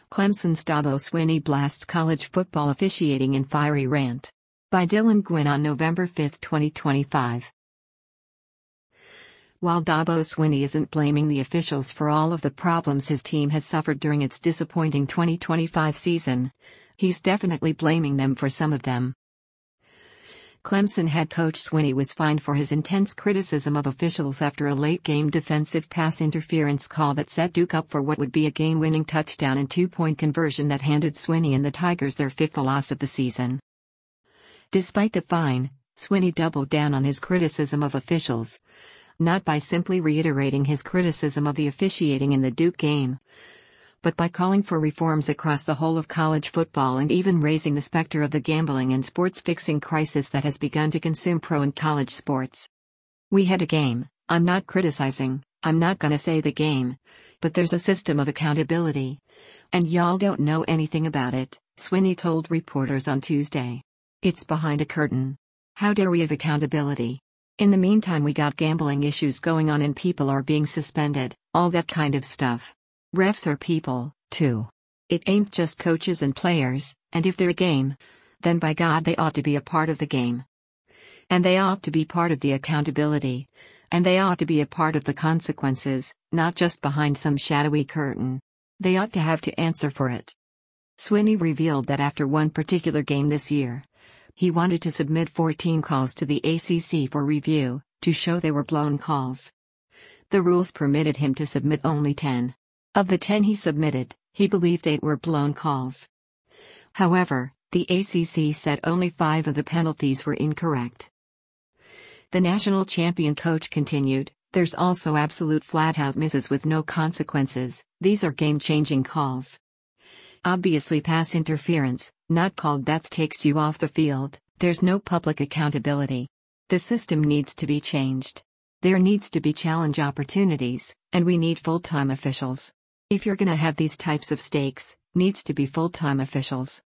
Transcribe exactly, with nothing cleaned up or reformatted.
Clemson's Dabo Swinney blasts college football officiating in fiery rant. By Dylan Gwynn on November fifth, twenty twenty-five. While Dabo Swinney isn't blaming the officials for all of the problems his team has suffered during its disappointing twenty twenty-five season, he's definitely blaming them for some of them. Clemson head coach Swinney was fined for his intense criticism of officials after a late-game defensive pass interference call that set Duke up for what would be a game-winning touchdown and two-point conversion that handed Swinney and the Tigers their fifth loss of the season. Despite the fine, Swinney doubled down on his criticism of officials, not by simply reiterating his criticism of the officiating in the Duke game, but by calling for reforms across the whole of college football and even raising the specter of the gambling and sports-fixing crisis that has begun to consume pro and college sports. "We had a game, I'm not criticizing, I'm not gonna say the game, but there's a system of accountability. And y'all don't know anything about it," Swinney told reporters on Tuesday. "It's behind a curtain. How dare we have accountability? In the meantime we got gambling issues going on and people are being suspended, all that kind of stuff. Refs are people, too. It ain't just coaches and players, and if they're a game, then by God they ought to be a part of the game. And they ought to be part of the accountability, and they ought to be a part of the consequences, not just behind some shadowy curtain. They ought to have to answer for it." Swinney revealed that after one particular game this year, he wanted to submit fourteen calls to the A C C for review, to show they were blown calls. The rules permitted him to submit only ten. Of the ten he submitted, he believed eight were blown calls. However, the A C C said only five of the penalties were incorrect. The national champion coach continued, "There's also absolute flat-out misses with no consequences. These are game-changing calls. Obviously pass interference, not called, that takes you off the field. There's no public accountability. The system needs to be changed. There needs to be challenge opportunities, and we need full-time officials. If you're gonna have these types of stakes, needs to be full-time officials."